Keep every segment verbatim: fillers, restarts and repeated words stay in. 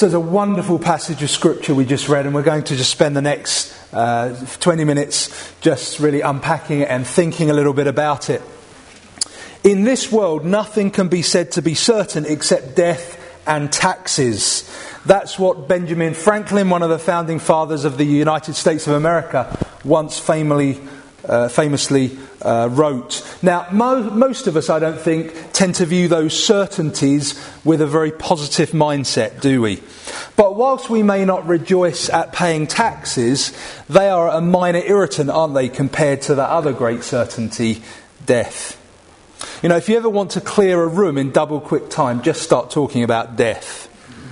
So it's a wonderful passage of scripture we just read, and we're going to just spend the next uh, twenty minutes just really unpacking it and thinking a little bit about it. In this world, nothing can be said to be certain except death and taxes. That's what Benjamin Franklin, one of the founding fathers of the United States of America, once famously, uh, famously uh, wrote. Now, mo- most of us, I don't think, tend to view those certainties with a very positive mindset, do we? But whilst we may not rejoice at paying taxes, they are a minor irritant, aren't they, compared to that other great certainty, death. You know, if you ever want to clear a room in double quick time, just start talking about death.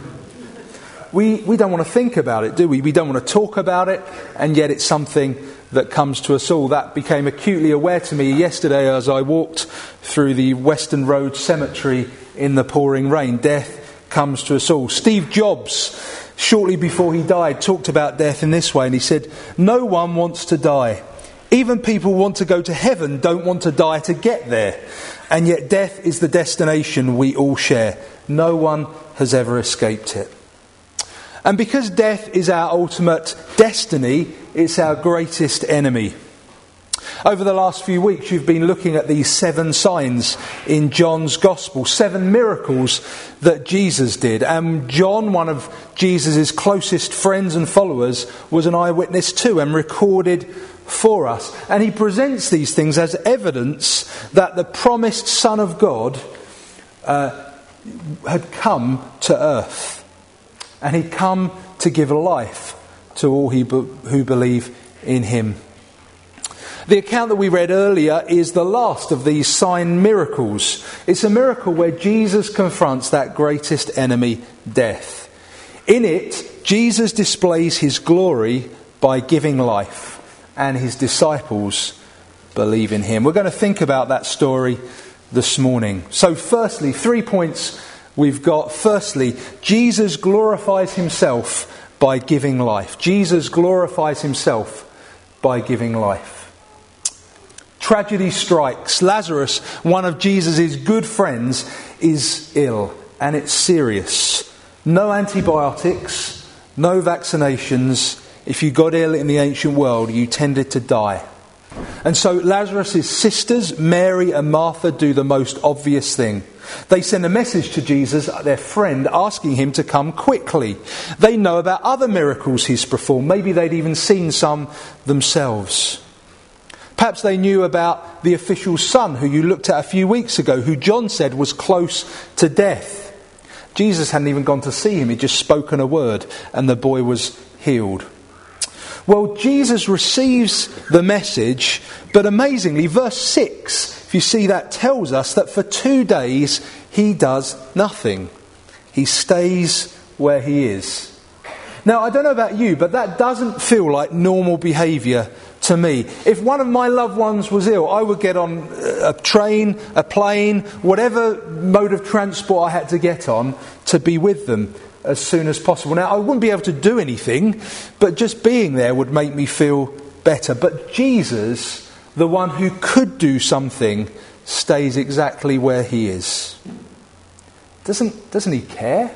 We we don't want to think about it, do we? We don't want to talk about it, and yet it's something that comes to us all. That became acutely aware to me yesterday as I walked through the Western Road Cemetery in the pouring rain. Death comes to us all. Steve Jobs, shortly before he died, talked about death in this way, and he said, "No one wants to die. Even people who want to go to heaven don't want to die to get there. And yet death is the destination we all share. No one has ever escaped it." And because death is our ultimate destiny, it's our greatest enemy. Over the last few weeks, you've been looking at these seven signs in John's Gospel, seven miracles that Jesus did. And John, one of Jesus' closest friends and followers, was an eyewitness too and recorded for us. And he presents these things as evidence that the promised Son of God uh, had come to earth. And he'd come to give life to all who believe in him. The account that we read earlier is the last of these sign miracles. It's a miracle where Jesus confronts that greatest enemy, death. In it, Jesus displays his glory by giving life, and his disciples believe in him. We're going to think about that story this morning. So firstly, three points we've got. Firstly, Jesus glorifies himself by giving life. Jesus glorifies himself by giving life. Tragedy strikes. Lazarus, one of Jesus' good friends, is ill, and it's serious. No antibiotics, no vaccinations. If you got ill in the ancient world, you tended to die. And so Lazarus' sisters, Mary and Martha, do the most obvious thing. They send a message to Jesus, their friend, asking him to come quickly. They know about other miracles he's performed. Maybe they'd even seen some themselves. Perhaps they knew about the official son who you looked at a few weeks ago, who John said was close to death. Jesus hadn't even gone to see him. He'd just spoken a word and the boy was healed. Well, Jesus receives the message, but amazingly, verse six, if you see that, tells us that for two days he does nothing. He stays where he is. Now, I don't know about you, but that doesn't feel like normal behaviour to me. If one of my loved ones was ill, I would get on a train, a plane, whatever mode of transport I had to get on to be with them as soon as possible. Now, I wouldn't be able to do anything, but just being there would make me feel better. But Jesus, the one who could do something, stays exactly where he is. Doesn't, doesn't he care?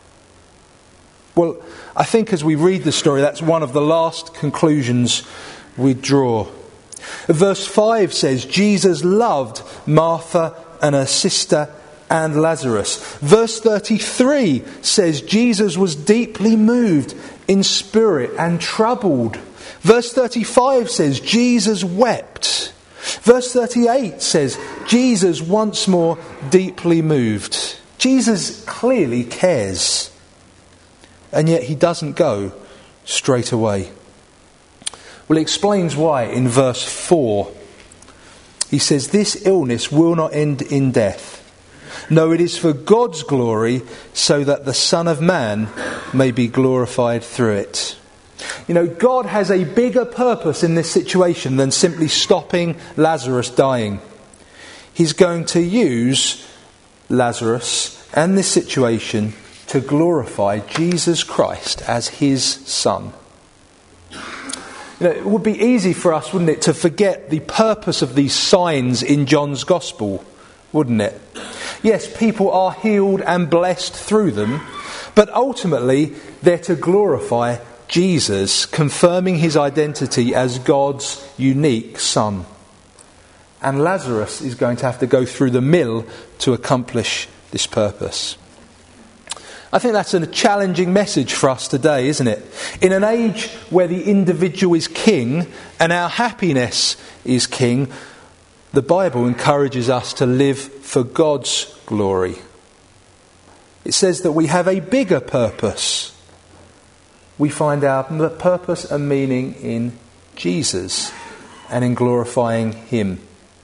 Well, I think as we read the story, that's one of the last conclusions we draw. Verse five says, Jesus loved Martha and her sister and Lazarus. Verse thirty-three says, Jesus was deeply moved in spirit and troubled. Verse thirty-five says, Jesus wept. Verse thirty-eight says, Jesus once more deeply moved. Jesus clearly cares. And yet he doesn't go straight away. Well, he explains why in verse four. He says, this illness will not end in death. No, it is for God's glory, so that the Son of Man may be glorified through it. You know, God has a bigger purpose in this situation than simply stopping Lazarus dying. He's going to use Lazarus and this situation to glorify Jesus Christ as his Son. You know, it would be easy for us, wouldn't it, to forget the purpose of these signs in John's Gospel, wouldn't it? Yes, people are healed and blessed through them, But ultimately, they're to glorify Jesus, confirming his identity as God's unique Son. And Lazarus is going to have to go through the mill to accomplish this purpose. I think that's a challenging message for us today, isn't it? In an age where the individual is king and our happiness is king, the Bible encourages us to live for God's glory. It says that we have a bigger purpose. We find our purpose and meaning in Jesus and in glorifying him.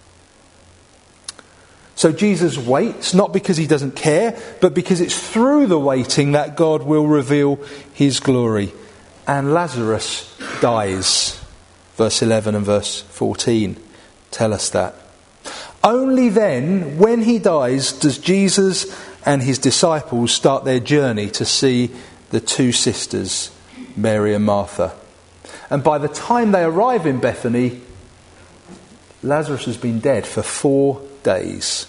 So Jesus waits, not because he doesn't care, but because it's through the waiting that God will reveal his glory. And Lazarus dies. Verse eleven and verse fourteen tell us that. Only then, when he dies, does Jesus and his disciples start their journey to see the two sisters, Mary and Martha. And by the time they arrive in Bethany, Lazarus has been dead for four days.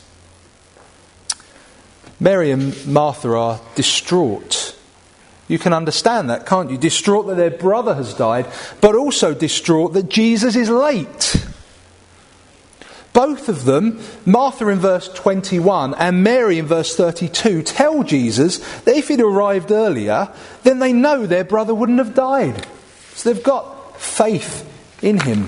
Mary and Martha are distraught. You can understand that, can't you? Distraught that their brother has died, but also distraught that Jesus is late. Both of them, Martha in verse twenty-one and Mary in verse thirty-two, tell Jesus that if he'd arrived earlier, then they know their brother wouldn't have died. So they've got faith in him.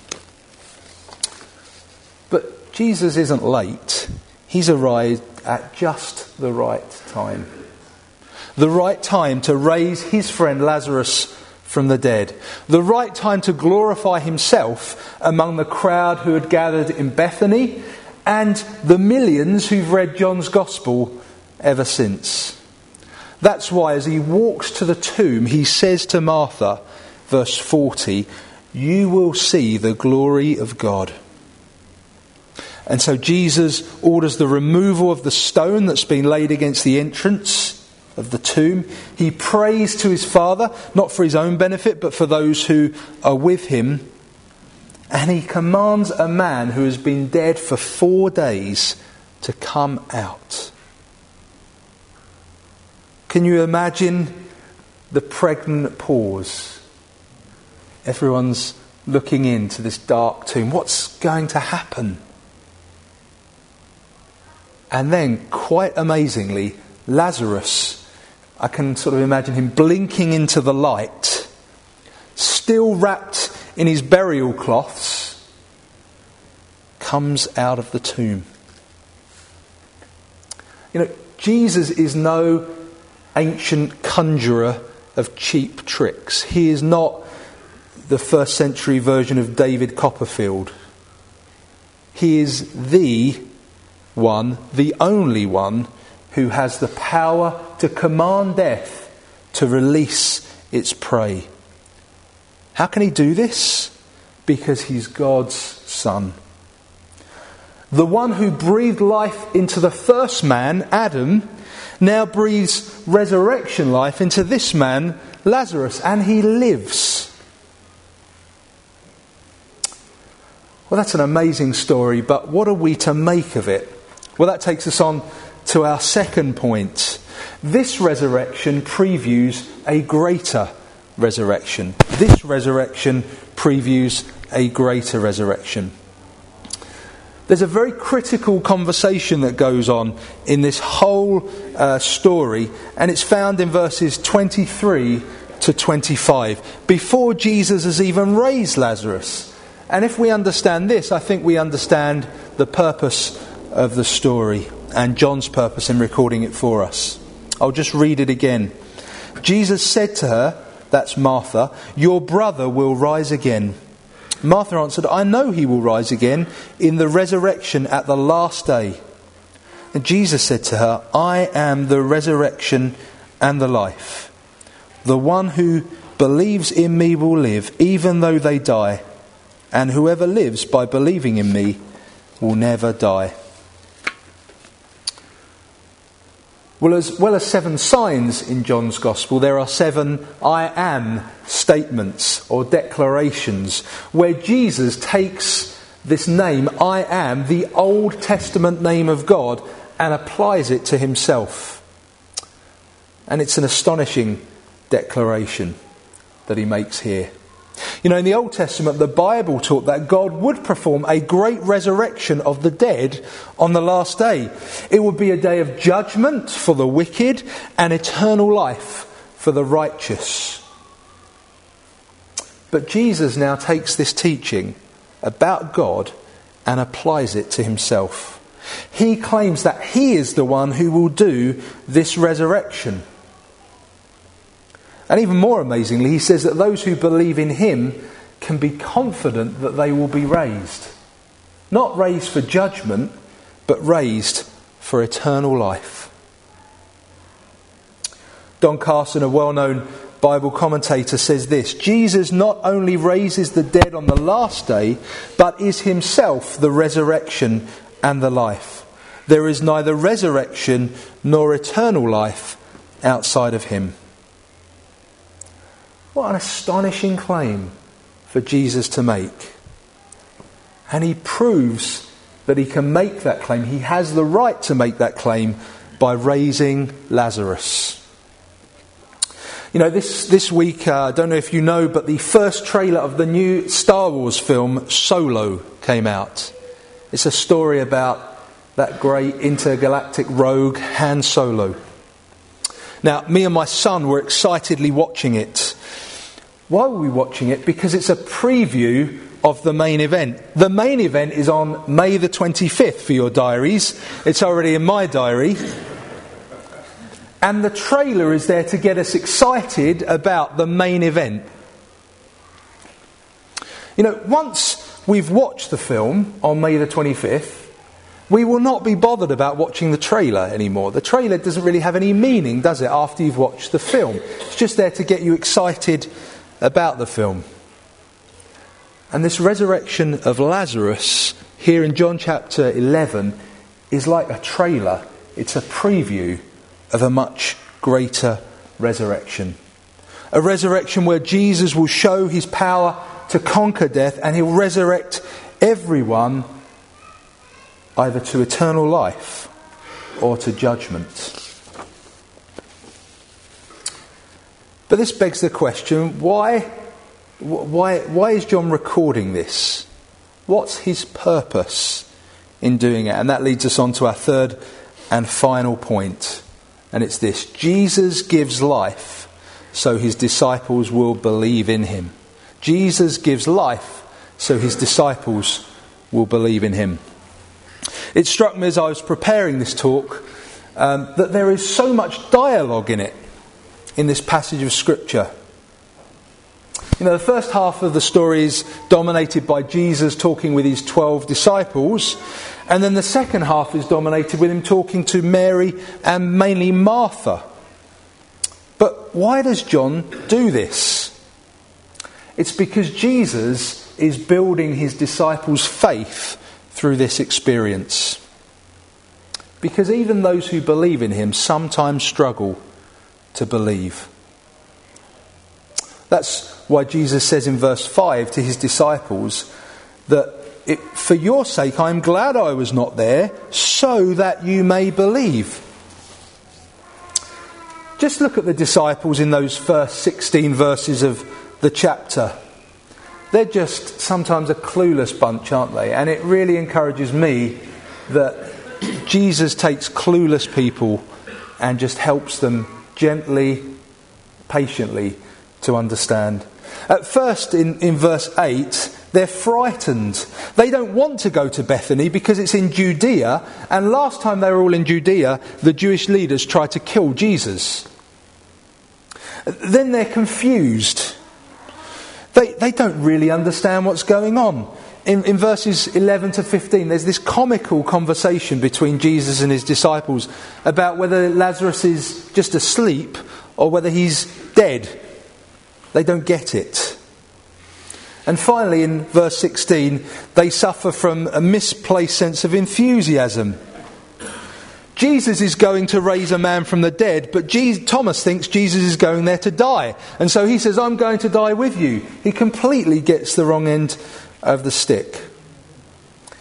But Jesus isn't late. He's arrived at just the right time. The right time to raise his friend Lazarus from the dead. The right time to glorify himself among the crowd who had gathered in Bethany and the millions who've read John's Gospel ever since. That's why as he walks to the tomb, he says to Martha, verse forty, "You will see the glory of God." And so Jesus orders the removal of the stone that's been laid against the entrance of the tomb. He prays to his Father, not for his own benefit, but for those who are with him. And he commands a man who has been dead for four days to come out. Can you imagine the pregnant pause? Everyone's looking into this dark tomb. What's going to happen? And then, quite amazingly, Lazarus, I can sort of imagine him blinking into the light, still wrapped in his burial cloths, comes out of the tomb. You know, Jesus is no ancient conjurer of cheap tricks. He is not the first century version of David Copperfield. He is the one, the only one, who has the power to command death to release its prey. How can he do this? Because he's God's Son. The one who breathed life into the first man, Adam, now breathes resurrection life into this man, Lazarus, and he lives. Well, that's an amazing story, but what are we to make of it? Well, that takes us on to our second point. This resurrection previews a greater resurrection. This resurrection previews a greater resurrection. There's a very critical conversation that goes on in this whole uh, story, and it's found in verses twenty-three to twenty-five, before Jesus has even raised Lazarus. And if we understand this, I think we understand the purpose of the story and John's purpose in recording it for us. I'll just read it again. Jesus said to her, that's Martha, "Your brother will rise again." Martha answered, "I know he will rise again in the resurrection at the last day." And Jesus said to her, "I am the resurrection and the life. The one who believes in me will live, even though they die. And whoever lives by believing in me will never die." Well, as well as seven signs in John's Gospel, there are seven I am statements or declarations where Jesus takes this name, I am, the Old Testament name of God, and applies it to himself. And it's an astonishing declaration that he makes here. You know, in the Old Testament, the Bible taught that God would perform a great resurrection of the dead on the last day. It would be a day of judgment for the wicked and eternal life for the righteous. But Jesus now takes this teaching about God and applies it to himself. He claims that he is the one who will do this resurrection. And even more amazingly, he says that those who believe in him can be confident that they will be raised. Not raised for judgment, but raised for eternal life. Don Carson, a well-known Bible commentator, says this: Jesus not only raises the dead on the last day, but is himself the resurrection and the life. There is neither resurrection nor eternal life outside of him. What an astonishing claim for Jesus to make. And he proves that he can make that claim. He has the right to make that claim by raising Lazarus. You know, this, this week, uh, I don't know if you know, but the first trailer of the new Star Wars film, Solo, came out. It's a story about that great intergalactic rogue, Han Solo. Now, me and my son were excitedly watching it. Why were we watching it? Because it's a preview of the main event. The main event is on May the twenty-fifth for your diaries. It's already in my diary. And the trailer is there to get us excited about the main event. You know, once we've watched the film on May the twenty-fifth, we will not be bothered about watching the trailer anymore. The trailer doesn't really have any meaning, does it, after you've watched the film? It's just there to get you excited about the film. And this resurrection of Lazarus here in John chapter eleven is like a trailer. It's a preview of a much greater resurrection. A resurrection where Jesus will show his power to conquer death, and he'll resurrect everyone either to eternal life or to judgment. But this begs the question, why, why, why is John recording this? What's his purpose in doing it? And that leads us on to our third and final point. And it's this: Jesus gives life so his disciples will believe in him. Jesus gives life so his disciples will believe in him. It struck me as I was preparing this talk um, that there is so much dialogue in it, in this passage of Scripture. You know, the first half of the story is dominated by Jesus talking with his twelve disciples, and then the second half is dominated with him talking to Mary and mainly Martha. But why does John do this? It's because Jesus is building his disciples' faith through this experience. Because even those who believe in him sometimes struggle to believe. That's why Jesus says in verse five to his disciples that it, for your sake I am glad I was not there, so that you may believe. Just look at the disciples in those first sixteen verses of the chapter. They're just sometimes a clueless bunch, aren't they? And it really encourages me that Jesus takes clueless people and just helps them gently, patiently to understand. At first, in, in verse eight, they're frightened. They don't want to go to Bethany because it's in Judea, and last time they were all in Judea, the Jewish leaders tried to kill Jesus. Then they're confused. They, they don't really understand what's going on. In, in verses eleven to fifteen, there's this comical conversation between Jesus and his disciples about whether Lazarus is just asleep or whether he's dead. They don't get it. And finally, in verse sixteen, they suffer from a misplaced sense of enthusiasm. Jesus is going to raise a man from the dead, but Jesus, Thomas thinks Jesus is going there to die. And so he says, I'm going to die with you. He completely gets the wrong end of the stick.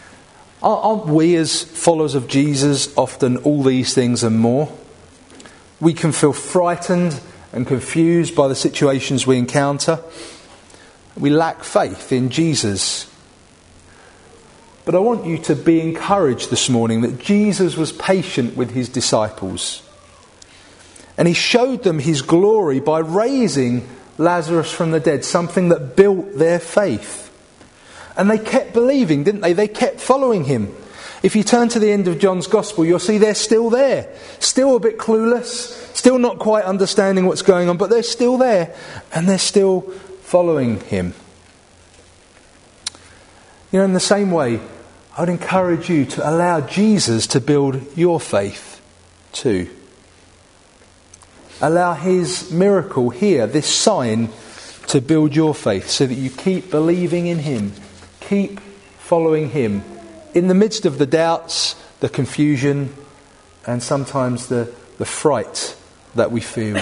Aren't we as followers of Jesus often all these things and more? We can feel frightened and confused by the situations we encounter. We lack faith in Jesus. But I want you to be encouraged this morning that Jesus was patient with his disciples. And he showed them his glory by raising Lazarus from the dead, something that built their faith. And they kept believing, didn't they? They kept following him. If you turn to the end of John's Gospel, you'll see they're still there. Still a bit clueless, still not quite understanding what's going on, but they're still there and they're still following him. You know, in the same way, I'd encourage you to allow Jesus to build your faith too. Allow his miracle here, this sign, to build your faith so that you keep believing in him, keep following him in the midst of the doubts, the confusion, and sometimes the, the fright that we feel.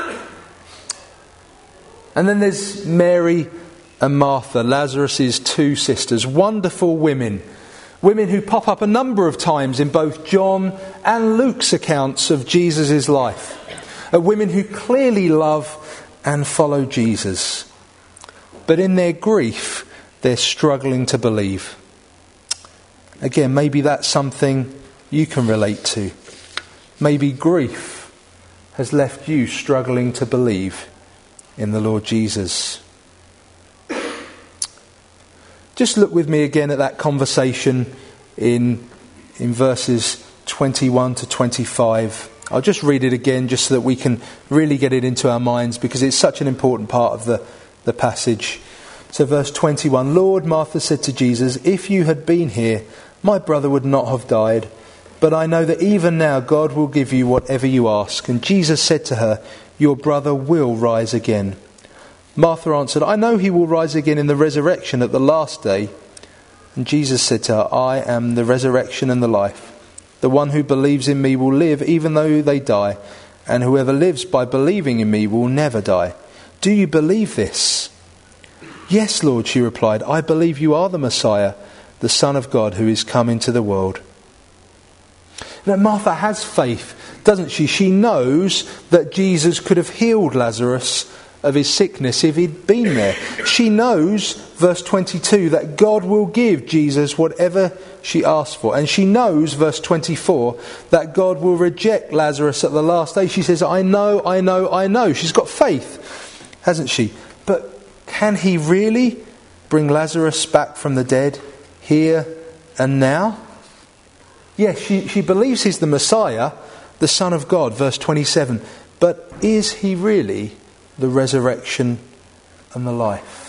And then there's Mary and Martha, Lazarus' two sisters, wonderful women. Women who pop up a number of times in both John and Luke's accounts of Jesus' life. Are women who clearly love and follow Jesus. But in their grief, they're struggling to believe. Again, maybe that's something you can relate to. Maybe grief has left you struggling to believe in the Lord Jesus. Just look with me again at that conversation in, in verses twenty-one to twenty-five. I'll just read it again just so that we can really get it into our minds, because it's such an important part of the, the passage. So verse twenty-one, Lord, Martha said to Jesus, if you had been here, my brother would not have died. But I know that even now God will give you whatever you ask. And Jesus said to her, your brother will rise again. Martha answered, I know he will rise again in the resurrection at the last day. And Jesus said to her, I am the resurrection and the life. The one who believes in me will live even though they die, and whoever lives by believing in me will never die. Do you believe this? Yes, Lord, she replied, I believe you are the Messiah, the Son of God who is come into the world. Now, Martha has faith, doesn't she? She knows that Jesus could have healed Lazarus of his sickness if he'd been there. She knows, verse twenty-two, that God will give Jesus whatever she asks for. And she knows, verse twenty-four, that God will reject Lazarus at the last day. She says, I know, I know, I know. She's got faith, hasn't she? But can he really bring Lazarus back from the dead here and now? Yes, she, she believes he's the Messiah, the Son of God, verse twenty-seven. But is he really the resurrection and the life?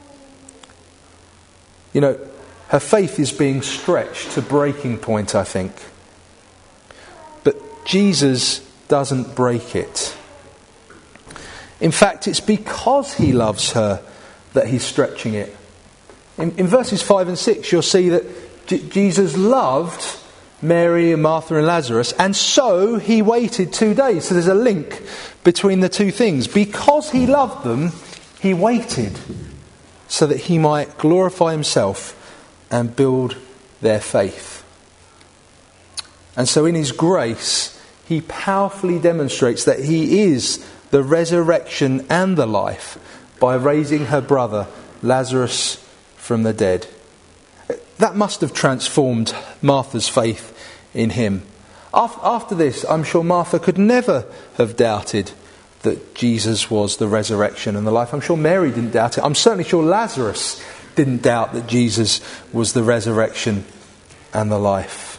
You know, her faith is being stretched to breaking point, I think. But Jesus doesn't break it. In fact, it's because he loves her that he's stretching it. In, in verses five and six, you'll see that J- Jesus loved Mary and Martha and Lazarus, and so he waited two days. So there's a link between the two things. Because he loved them, he waited so that he might glorify himself and build their faith. And so in his grace, he powerfully demonstrates that he is the resurrection and the life by raising her brother Lazarus from the dead. That must have transformed Martha's faith in him. After this, I'm sure Martha could never have doubted that Jesus was the resurrection and the life. I'm sure Mary didn't doubt it. I'm certainly sure Lazarus didn't doubt that Jesus was the resurrection and the life.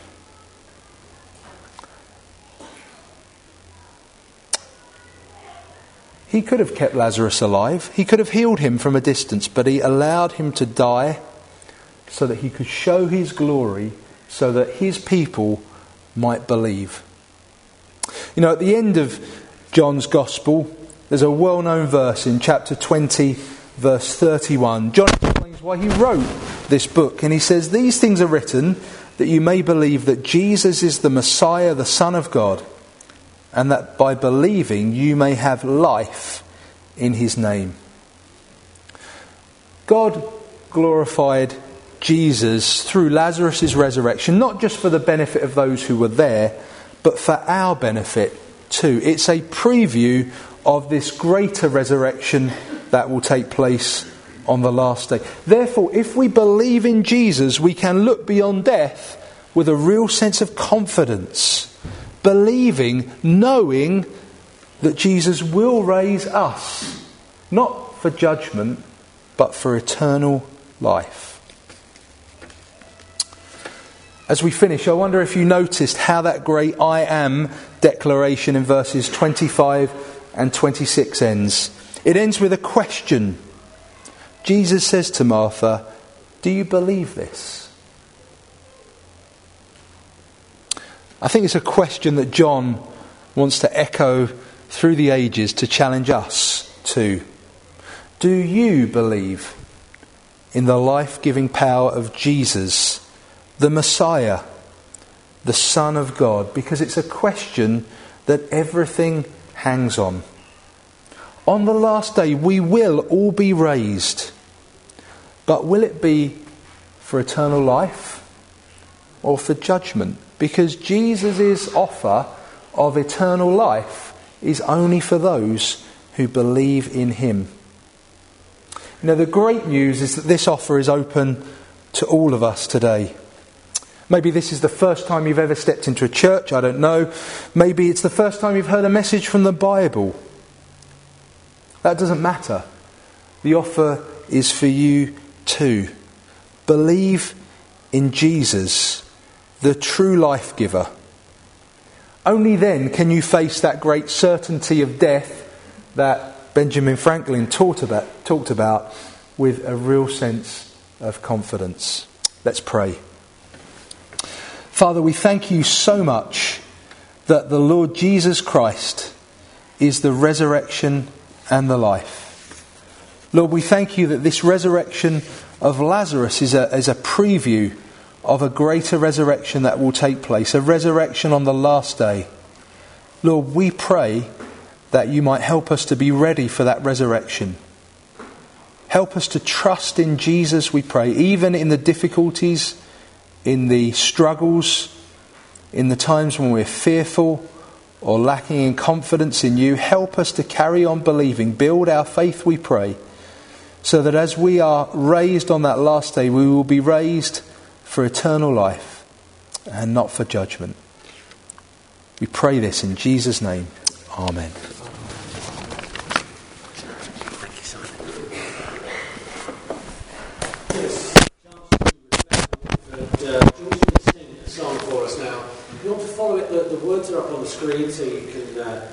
He could have kept Lazarus alive. He could have healed him from a distance, but he allowed him to die so that he could show his glory, so that his people might believe. You know, at the end of John's Gospel, there's a well-known verse in chapter twenty, verse thirty-one. John explains why he wrote this book, and he says, these things are written that you may believe that Jesus is the Messiah, the Son of God, and that by believing you may have life in his name. God glorified Jesus through Lazarus' resurrection, not just for the benefit of those who were there, but for our benefit too. It's a preview of this greater resurrection that will take place on the last day. Therefore, if we believe in Jesus, we can look beyond death with a real sense of confidence, believing, knowing that Jesus will raise us, not for judgment, but for eternal life. As we finish, I wonder if you noticed how that great I am declaration in verses twenty-five and twenty-six ends. It ends with a question. Jesus says to Martha, "Do you believe this?" I think it's a question that John wants to echo through the ages to challenge us too. Do you believe in the life-giving power of Jesus, the Messiah, the Son of God? Because it's a question that everything hangs on. On the last day, we will all be raised. But will it be for eternal life or for judgment? Because Jesus' offer of eternal life is only for those who believe in him. You know, the great news is that this offer is open to all of us today. Maybe this is the first time you've ever stepped into a church, I don't know. Maybe it's the first time you've heard a message from the Bible. That doesn't matter. The offer is for you too. Believe in Jesus, the true life giver. Only then can you face that great certainty of death that Benjamin Franklin taught about, talked about with a real sense of confidence. Let's pray. Father, we thank you so much that the Lord Jesus Christ is the resurrection and the life. Lord, we thank you that this resurrection of Lazarus is a, is a preview of a greater resurrection that will take place, a resurrection on the last day. Lord, we pray that you might help us to be ready for that resurrection. Help us to trust in Jesus, we pray, even in the difficulties, in the struggles, in the times when we're fearful or lacking in confidence in you. Help us to carry on believing. Build our faith, we pray, so that as we are raised on that last day, we will be raised for eternal life and not for judgment. We pray this in Jesus' name. Amen. For us now. If you want to follow it, the, the words are up on the screen so you can uh,